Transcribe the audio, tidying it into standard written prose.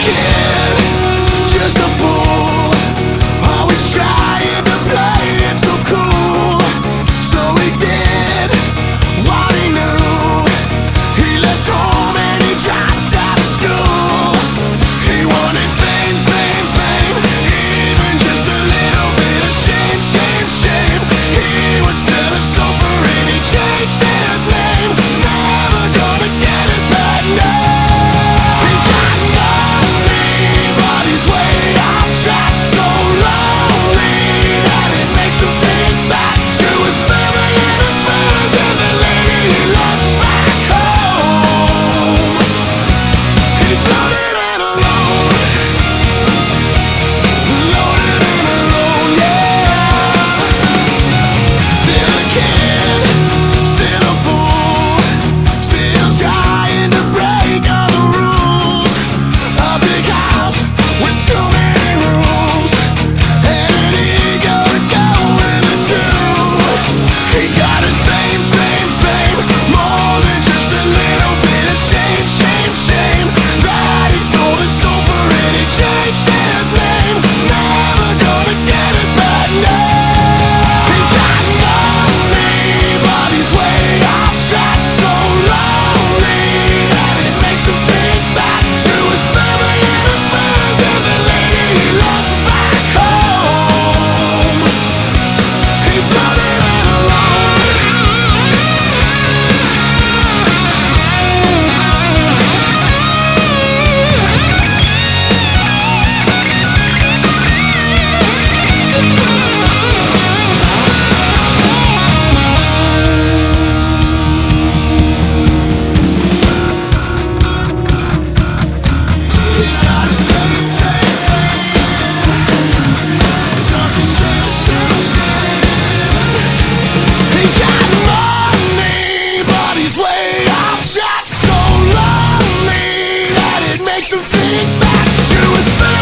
kid, just a fool, always trying to play it so cool. So he did what he knew. He left home and he dropped out of school. He wanted fame, fame, fame, even just a little bit of shame, shame, shame. He would sell a sofa and he changed his name. Never gonna get it back now. He's got money, but he's way off track. So lonely that it makes him think back to his family and his friends and the lady he left back home. He's loaded and alone, loaded and alone, yeah. Still a kid, still a fool, still trying to break all the rules. A big house with too many rooms and an ego to go with it too. He got his fame, fame, fame, more than just a little bit of shame, shame, shame. That he sold his soul for and he changed his name. Never gonna get it back now. He's got money, but he's way off track. So lonely that it makes him think back to his family and his friends and the lady he left back home. He's loaded and alone. He got his fame, fame, fame, such a shame, shame, shame. He's got money, but he's way off track. So lonely that it makes him think back to his family.